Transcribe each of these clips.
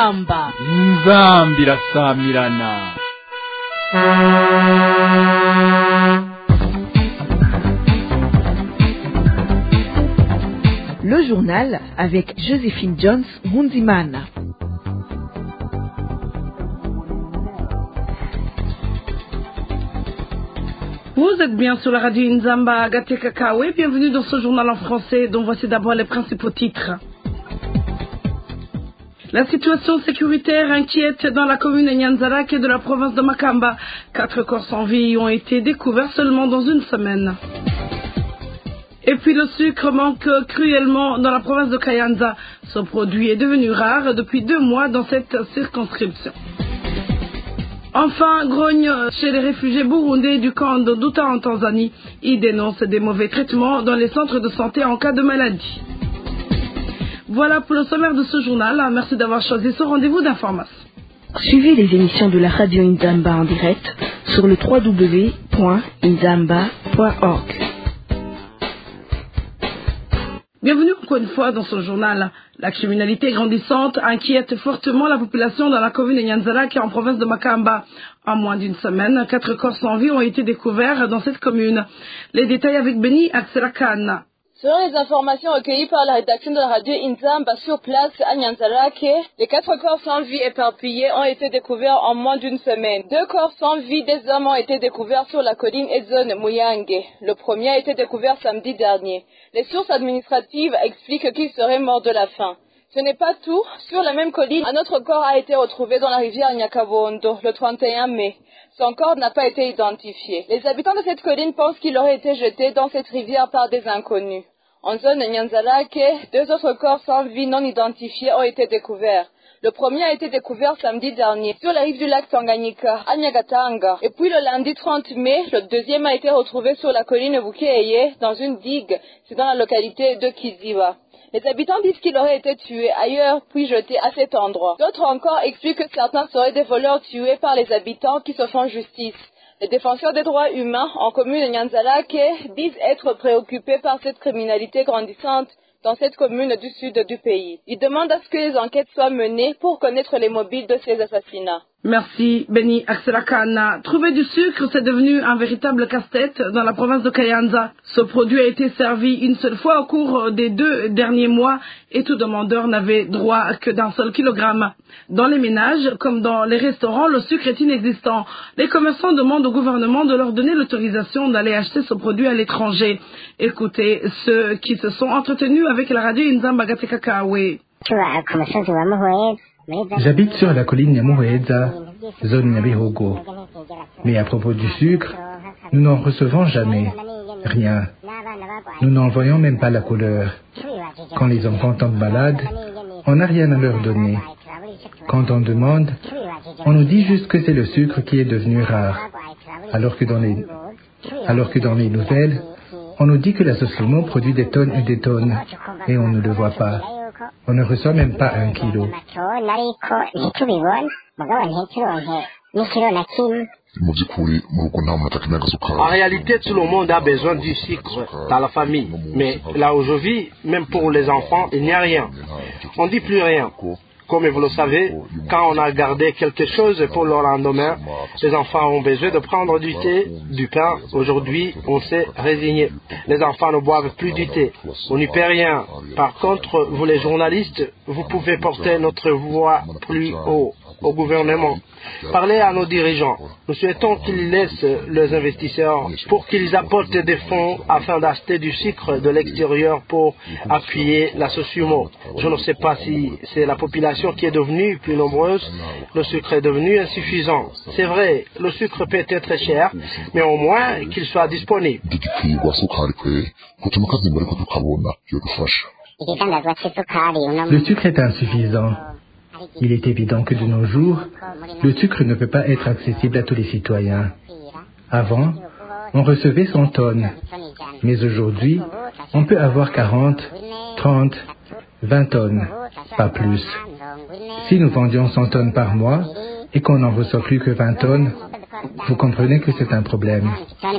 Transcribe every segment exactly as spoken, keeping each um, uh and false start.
inzamba inzambi irasamirana. Le journal avec Joséphine Jones Ngunzimana. Vous êtes bien sur la radio Nzamba Gatekakawe. Bienvenue dans ce journal en français dont voici d'abord les principaux titres. La situation sécuritaire inquiète dans la commune de Nyanzarak et de la province de Makamba. Quatre corps sans vie ont été découverts seulement dans une semaine. Et puis le sucre manque cruellement dans la province de Kayanza. Ce produit est devenu rare depuis deux mois dans cette circonscription. Enfin, grogne chez les réfugiés burundais du camp de Douta en Tanzanie. Ils dénoncent des mauvais traitements dans les centres de santé en cas de maladie. Voilà pour le sommaire de ce journal. Merci d'avoir choisi ce rendez-vous d'information. Suivez les émissions de la radio Nzamba en direct sur le w w w point nzamba point org. Bienvenue encore une fois dans ce journal. La criminalité grandissante inquiète fortement la population dans la commune de Nyanzarak et en province de Makamba. En moins d'une semaine, quatre corps sans vie ont été découverts dans cette commune. Les détails avec Beni Axelakan. Selon les informations recueillies par la rédaction de la radio Nzamba sur place à Nyanzarak, les quatre corps sans vie éparpillés ont été découverts en moins d'une semaine. Deux corps sans vie des hommes ont été découverts sur la colline Edzone Muyange. Le premier a été découvert samedi dernier. Les sources administratives expliquent qu'il serait mort de la faim. Ce n'est pas tout. Sur la même colline, un autre corps a été retrouvé dans la rivière Nyakabondo le trente et un mai. Son corps n'a pas été identifié. Les habitants de cette colline pensent qu'il aurait été jeté dans cette rivière par des inconnus. En zone Nyanzalake, deux autres corps sans vie non identifiés ont été découverts. Le premier a été découvert samedi dernier sur la rive du lac Tanganyika, à Nyagatanga. Et puis le lundi trente mai, le deuxième a été retrouvé sur la colline Bukeye, dans une digue, c'est dans la localité de Kiziba. Les habitants disent qu'il aurait été tué ailleurs, puis jeté à cet endroit. D'autres encore expliquent que certains seraient des voleurs tués par les habitants qui se font justice. Les défenseurs des droits humains en commune de Nyanzalake disent être préoccupés par cette criminalité grandissante dans cette commune du sud du pays. Ils demandent à ce que les enquêtes soient menées pour connaître les mobiles de ces assassinats. Merci Beni Axelakan. Trouver du sucre, c'est devenu un véritable casse-tête dans la province de Kayanza. Ce produit a été servi une seule fois au cours des deux derniers mois et tout demandeur n'avait droit que d'un seul kilogramme. Dans les ménages, comme dans les restaurants, le sucre est inexistant. Les commerçants demandent au gouvernement de leur donner l'autorisation d'aller acheter ce produit à l'étranger. Écoutez ceux qui se sont entretenus avec la radio Nzamba Gatekakawe. J'habite sur la colline Nyamuheza, zone Nyabihogo. Mais à propos du sucre, nous n'en recevons jamais. Rien. Nous n'en voyons même pas la couleur. Quand les enfants tombent malades, on n'a rien à leur donner. Quand on demande, on nous dit juste que c'est le sucre qui est devenu rare. Alors que dans les, alors que dans les nouvelles, on nous dit que la Sosumo produit des tonnes et des tonnes. Et on ne le voit pas. On ne reçoit même pas un kilo. En réalité, tout le monde a besoin du sucre dans la famille. Mais là où je vis, même pour les enfants, il n'y a rien. On ne dit plus rien. Comme vous le savez, quand on a gardé quelque chose pour le lendemain, les enfants ont besoin de prendre du thé, du pain. Aujourd'hui, on s'est résigné. Les enfants ne boivent plus du thé. On n'y peut rien. Par contre, vous les journalistes, vous pouvez porter notre voix plus haut au gouvernement. Parlez à nos dirigeants. Nous souhaitons qu'ils laissent les investisseurs pour qu'ils apportent des fonds afin d'acheter du sucre de l'extérieur pour appuyer la Sosumo. Je ne sais pas si c'est la population qui est devenue plus nombreuse. Le sucre est devenu insuffisant. C'est vrai, le sucre peut être très cher, mais au moins qu'il soit disponible. Le sucre est insuffisant. Il est évident que de nos jours, le sucre ne peut pas être accessible à tous les citoyens. Avant, on recevait cent tonnes, mais aujourd'hui, on peut avoir quarante, trente, vingt tonnes, pas plus. Si nous vendions cent tonnes par mois et qu'on n'en reçoit plus que vingt tonnes, Vous comprenez que c'est un problème.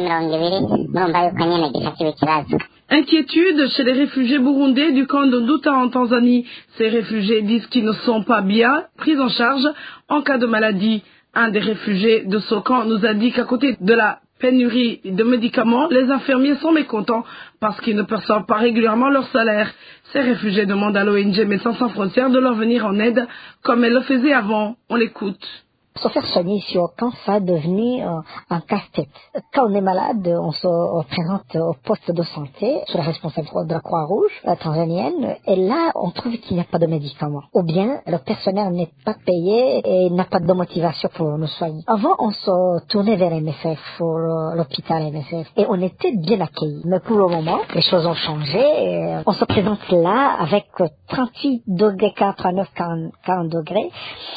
Inquiétude chez les réfugiés burundais du camp de Nduta en Tanzanie. Ces réfugiés disent qu'ils ne sont pas bien pris en charge en cas de maladie. Un des réfugiés de ce camp nous a dit qu'à côté de la pénurie de médicaments, les infirmiers sont mécontents parce qu'ils ne perçoivent pas régulièrement leur salaire. Ces réfugiés demandent à l'O N G Médecins sans frontières de leur venir en aide comme elle le faisait avant. On l'écoute. Se faire soigner ici au camp, ça est devenu euh, un casse-tête. Quand on est malade, on se on présente au poste de santé, sous la responsabilité de la Croix-Rouge, la tanzanienne, et là, on trouve qu'il n'y a pas de médicaments. Ou bien, le personnel n'est pas payé et n'a pas de motivation pour nous soigner. Avant, on se tournait vers M S F, pour euh, l'hôpital M S F, et on était bien accueillis. Mais pour le moment, les choses ont changé, et on se présente là avec trente-huit degrés, trente-neuf, quarante degrés,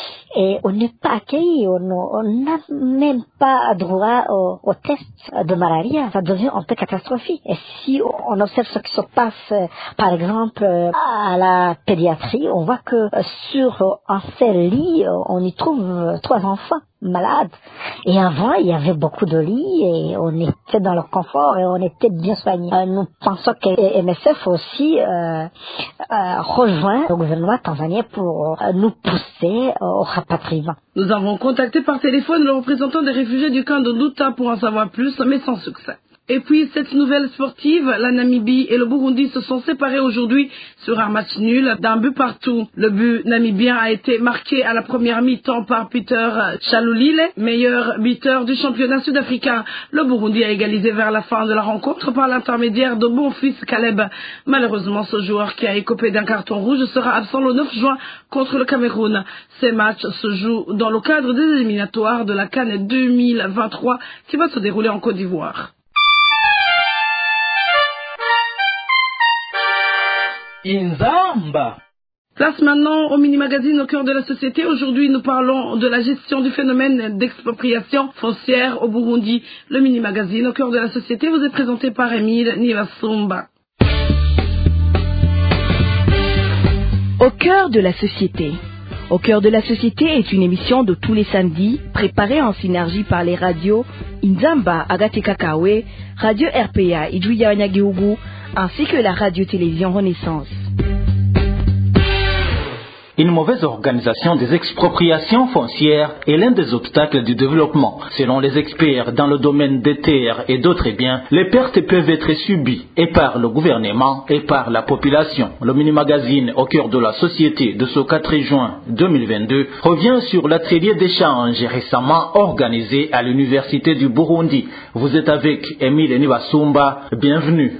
et on n'est pas accueilli, on n'a même pas droit au, au test de malaria. Ça devient un peu catastrophique. Et si on observe ce qui se passe, par exemple, à la pédiatrie, on voit que sur un seul lit, on y trouve trois enfants malades. Et avant, il y avait beaucoup de lits et on était dans le confort et on était bien soignés. Euh, nous pensons que M S F aussi euh, euh, rejoint le gouvernement tanzanien pour euh, nous pousser au rapatriement. Nous avons contacté par téléphone le représentant des réfugiés du camp de Nduta pour en savoir plus, mais sans succès. Et puis, cette nouvelle sportive, la Namibie et le Burundi se sont séparés aujourd'hui sur un match nul d'un but partout. Le but namibien a été marqué à la première mi-temps par Peter Chalulile, meilleur buteur du championnat sud-africain. Le Burundi a égalisé vers la fin de la rencontre par l'intermédiaire de Bonfils Caleb. Malheureusement, ce joueur qui a écopé d'un carton rouge sera absent le neuf juin contre le Cameroun. Ces matchs se jouent dans le cadre des éliminatoires de la CAN deux mille vingt-trois qui va se dérouler en Côte d'Ivoire. Inzamba. Place maintenant au mini-magazine au cœur de la société. Aujourd'hui, nous parlons de la gestion du phénomène d'expropriation foncière au Burundi. Le mini-magazine au cœur de la société vous est présenté par Émile Nivasumba. Au cœur de la société. Au cœur de la société est une émission de tous les samedis, préparée en synergie par les radios Inzamba, Agate Kakawe, Radio R P A, Idjouya Wanyagihugu, ainsi que la radio-télévision Renaissance. Une mauvaise organisation des expropriations foncières est l'un des obstacles du développement. Selon les experts dans le domaine des terres et d'autres biens, les pertes peuvent être subies et par le gouvernement et par la population. Le mini-magazine au cœur de la société de ce quatre juin deux mille vingt-deux revient sur l'atelier d'échange récemment organisé à l'Université du Burundi. Vous êtes avec Émile Nivasumba, bienvenue.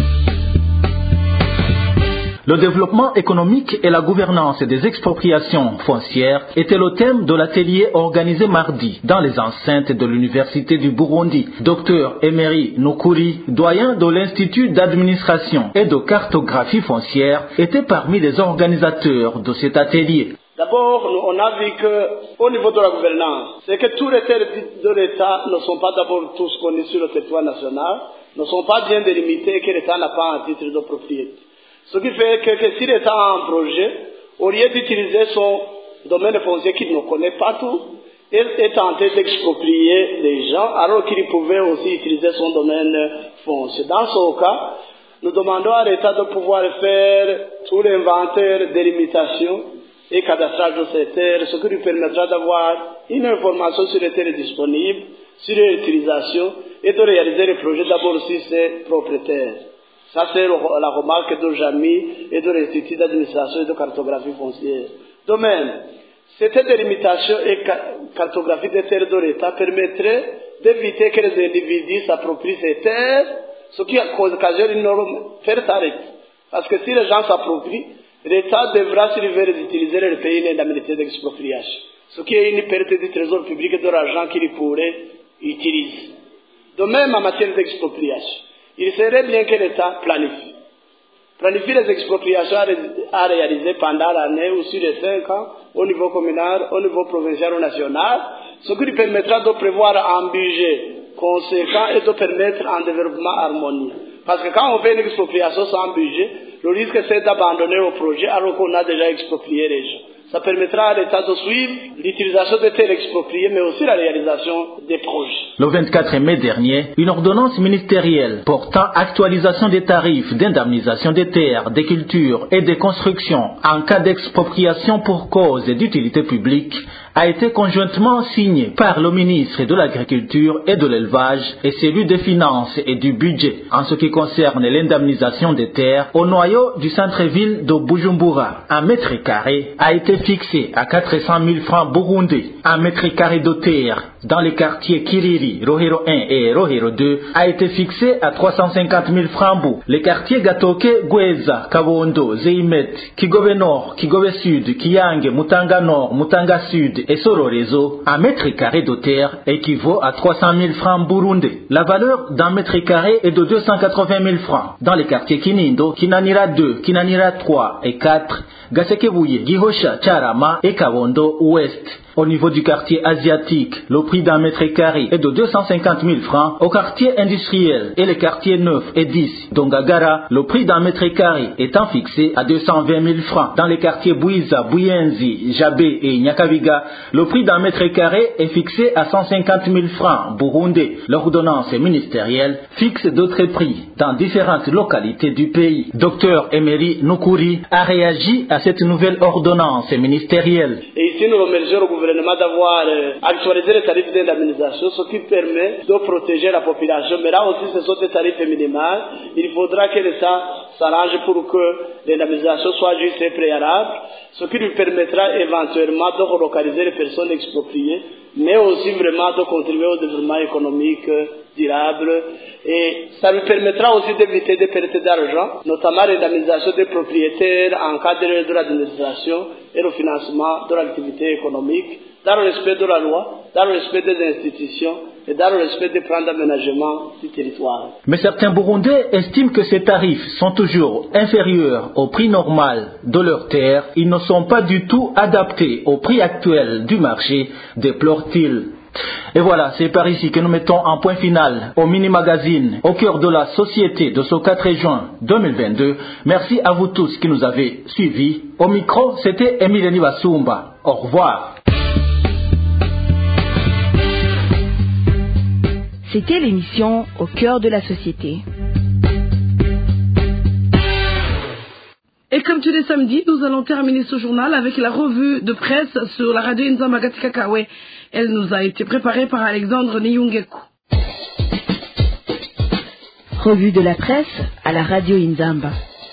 Le développement économique et la gouvernance des expropriations foncières était le thème de l'atelier organisé mardi dans les enceintes de l'Université du Burundi. Docteur Emery Nukuri, doyen de l'Institut d'administration et de cartographie foncière, était parmi les organisateurs de cet atelier. D'abord, on a vu qu'au niveau de la gouvernance, c'est que tous les terres de l'État ne sont pas d'abord tous connus sur le territoire national, ne sont pas bien délimités et que l'État n'a pas un titre de propriété. Ce qui fait que, que si l'État a un projet, au lieu d'utiliser son domaine foncier qu'il ne connaît pas tout, il est tenté d'exproprier les gens alors qu'il pouvait aussi utiliser son domaine foncier. Dans ce cas, nous demandons à l'État de pouvoir faire tout l'inventaire, délimitation et cadastrage de ces terres, ce qui lui permettra d'avoir une information sur les terres disponibles, sur leur utilisation et de réaliser les projets d'abord sur ses propriétaires. Ça, c'est la remarque de Jamy et de l'Institut d'administration et de cartographie foncière. De même, cette délimitation et cartographie des terres de l'État permettrait d'éviter que les individus s'approprient ces terres, ce qui occasionne une norme perte arrêt. Parce que si les gens s'approprient, l'État devra surveiller d'utiliser le pays l'indemnité d'expropriation, ce qui est une perte du trésor public et de l'argent qu'il pourrait utiliser. De même, en matière d'expropriation, il serait bien que l'État planifie. Planifie les expropriations à réaliser pendant l'année ou sur les cinq ans, au niveau communal, au niveau provincial ou national, ce qui lui permettra de prévoir un budget conséquent et de permettre un développement harmonieux. Parce que quand on fait une expropriation sans budget, le risque c'est d'abandonner au projet alors qu'on a déjà exproprié les gens. Ça permettra à l'État de suivre l'utilisation des terres expropriées, mais aussi la réalisation des projets. Le vingt-quatre mai dernier, une ordonnance ministérielle portant actualisation des tarifs d'indemnisation des terres, des cultures et des constructions en cas d'expropriation pour cause d'utilité publique a été conjointement signée par le ministre de l'Agriculture et de l'Élevage et celui des Finances et du Budget en ce qui concerne l'indemnisation des terres au noyau du centre-ville de Bujumbura. Un mètre carré a été fixé à quatre cent mille francs burundais. Un mètre carré de terre dans les quartiers Kiriri, Rohero un et Rohero deux a été fixé à trois cent cinquante mille francs bu. Les quartiers Gatoke, Gweza, Kabondo, Zeimet, Kigobe Nord, Kigobe Sud, Kiyange, Mutanga Nord, Mutanga Sud et Sororezo, un mètre carré de terre équivaut à trois cent mille francs burundais. La valeur d'un mètre carré est de deux cent quatre-vingt mille francs. Dans les quartiers Kinindo, Kinanira deux, Kinanira trois et quatre, Gasekebuye, Gihosha, Charama et Kabondo Ouest. Au niveau du quartier asiatique, le prix d'un mètre carré est de deux cent cinquante mille francs. Au quartier industriel et les quartiers neuf et dix d'Ongagara, le prix d'un mètre carré étant fixé à deux cent vingt mille francs. Dans les quartiers Bouiza, Bouyenzi, Jabé et Nyakabiga, le prix d'un mètre carré est fixé à cent cinquante mille francs burundais. L'ordonnance ministérielle fixe d'autres prix dans différentes localités du pays. Docteur Emery Nukuri a réagi à cette nouvelle ordonnance ministérielle. Et ici, nous remercions le gouvernement d'avoir euh, actualisé les tarifs d'indemnisation, ce qui permet de protéger la population. Mais là aussi, ce sont des tarifs minimaux. Il faudra que l'État s'arrange pour que l'indemnisation soit juste et préalable, ce qui lui permettra éventuellement de relocaliser les personnes expropriées, mais aussi vraiment de contribuer au développement économique durable. Et ça lui permettra aussi d'éviter des pertes d'argent, notamment l'indemnisation des propriétaires en cas de l'administration et le financement de l'activité économique, dans le respect de la loi, dans le respect des institutions et dans le respect des plans d'aménagement du territoire. Mais certains Burundais estiment que ces tarifs sont toujours inférieurs au prix normal de leurs terres. Ils ne sont pas du tout adaptés au prix actuel du marché, déplore-t-il. Et voilà, c'est par ici que nous mettons un point final au mini-magazine au cœur de la société de ce quatre juin deux mille vingt-deux. Merci à vous tous qui nous avez suivis. Au micro, c'était Emile Nibasumba. Au revoir. C'était l'émission Au cœur de la société. Et comme tous les samedis, nous allons terminer ce journal avec la revue de presse sur la radio Inzamba Gatikakawe. Elle nous a été préparée par Alexandre Niyungeku. Revue de la presse à la radio Inzamba.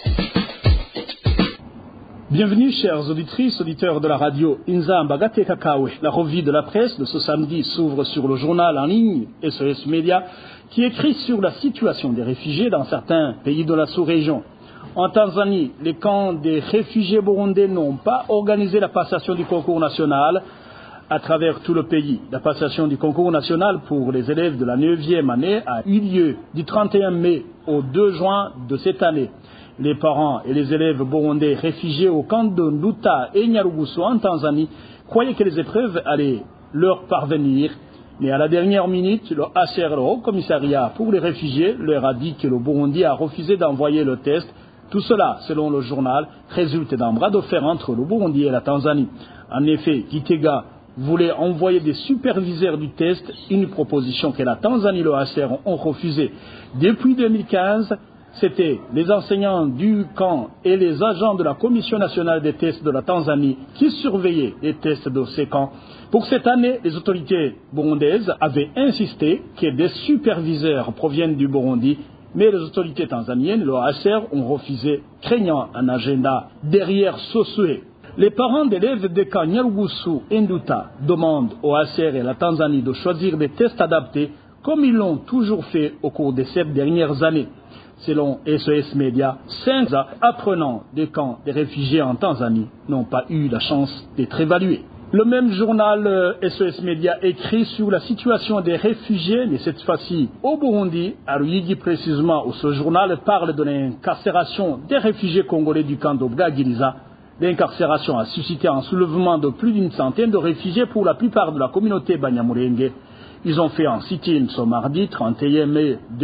Bienvenue, chères auditrices, auditeurs de la radio Inzamba Gatekakawe. La revue de la presse de ce samedi s'ouvre sur le journal en ligne S O S Media qui écrit sur la situation des réfugiés dans certains pays de la sous-région. En Tanzanie, les camps des réfugiés burundais n'ont pas organisé la passation du concours national à travers tout le pays. La passation du concours national pour les élèves de la neuvième année a eu lieu du trente et un mai au deux juin de cette année. Les parents et les élèves burundais réfugiés au camp de Nduta et Nyarugusu en Tanzanie croyaient que les épreuves allaient leur parvenir. Mais à la dernière minute, le H C R, le Haut Commissariat pour les réfugiés, leur a dit que le Burundi a refusé d'envoyer le test. Tout cela, selon le journal, résulte d'un bras de fer entre le Burundi et la Tanzanie. En effet, Gitega voulait envoyer des superviseurs du test, une proposition que la Tanzanie et le H C R ont refusée. Depuis deux mille quinze, c'était les enseignants du camp et les agents de la Commission nationale des tests de la Tanzanie qui surveillaient les tests de ces camps. Pour cette année, les autorités burundaises avaient insisté que des superviseurs proviennent du Burundi, mais les autorités tanzaniennes, le H C R, ont refusé, craignant un agenda derrière ce souhait. Les parents d'élèves des camps Nyarugusu et Nduta demandent au H C R et à la Tanzanie de choisir des tests adaptés comme ils l'ont toujours fait au cours des sept dernières années. Selon S O S Media, cinq apprenants des camps des réfugiés en Tanzanie n'ont pas eu la chance d'être évalués. Le même journal euh, S O S Media écrit sur la situation des réfugiés, mais cette fois-ci au Burundi, à Ruyigi précisément, où ce journal parle de l'incarcération des réfugiés congolais du camp de Bwagiriza. L'incarcération a suscité un soulèvement de plus d'une centaine de réfugiés pour la plupart de la communauté Banyamulenge. Ils ont fait un sit-in ce mardi trente et un mai devant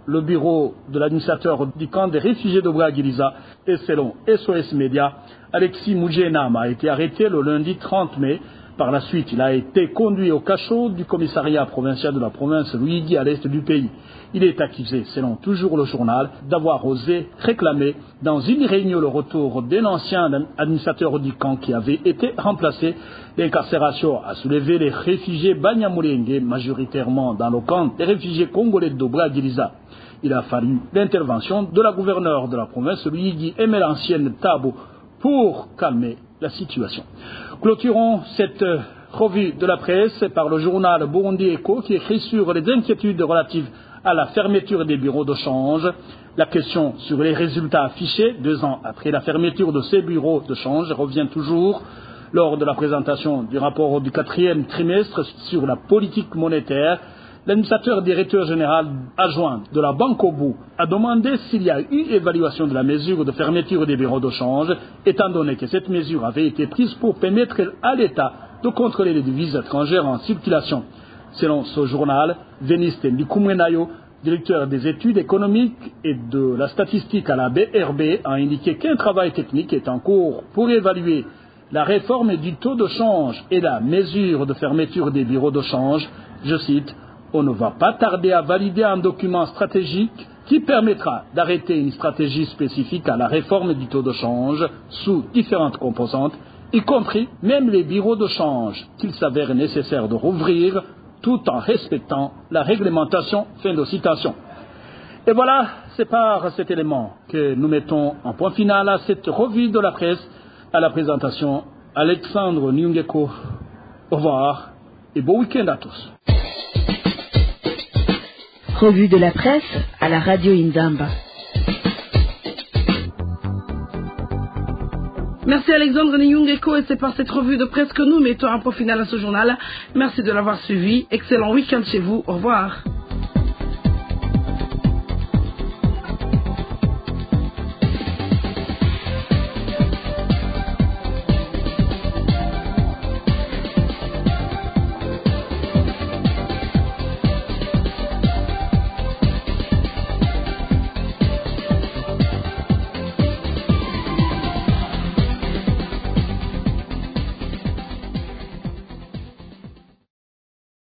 le bureau de l'administrateur du camp des réfugiés de Bouagiliza et selon S O S Média, Alexis Moudjenam a été arrêté le lundi trente mai. Par la suite, il a été conduit au cachot du commissariat provincial de la province Louigui à l'est du pays. Il est accusé, selon toujours le journal, d'avoir osé réclamer dans une réunion le retour d'un ancien administrateur du camp qui avait été remplacé. L'incarcération a soulevé les réfugiés Banyamulenge, majoritairement dans le camp des réfugiés congolais de Bouagiliza. Il a fallu l'intervention de la gouverneure de la province Louigui, Emel Ancienne Tabo, pour calmer la situation. Clôturons cette revue de la presse par le journal Burundi Echo qui écrit sur les inquiétudes relatives à la fermeture des bureaux de change. La question sur les résultats affichés deux ans après la fermeture de ces bureaux de change revient toujours lors de la présentation du rapport du quatrième trimestre sur la politique monétaire. L'administrateur directeur général adjoint de la Banque Obu a demandé s'il y a eu évaluation de la mesure de fermeture des bureaux de change, étant donné que cette mesure avait été prise pour permettre à l'État de contrôler les devises étrangères en circulation. Selon ce journal, Veniste Ndikumwenayo, directeur des études économiques et de la statistique à la B R B, a indiqué qu'un travail technique est en cours pour évaluer la réforme du taux de change et la mesure de fermeture des bureaux de change. Je cite, « On ne va pas tarder à valider un document stratégique qui permettra d'arrêter une stratégie spécifique à la réforme du taux de change sous différentes composantes, y compris même les bureaux de change qu'il s'avère nécessaire de rouvrir tout en respectant la réglementation. » Fin de citation. Et voilà, c'est par cet élément que nous mettons un point final à cette revue de la presse. À la présentation, Alexandre Nyungeko. Au revoir et bon week-end à tous. Revue de la presse à la radio Inzamba. Merci Alexandre Nyungeko et c'est par cette revue de presse que nous mettons un point final à ce journal. Merci de l'avoir suivi. Excellent week-end chez vous. Au revoir.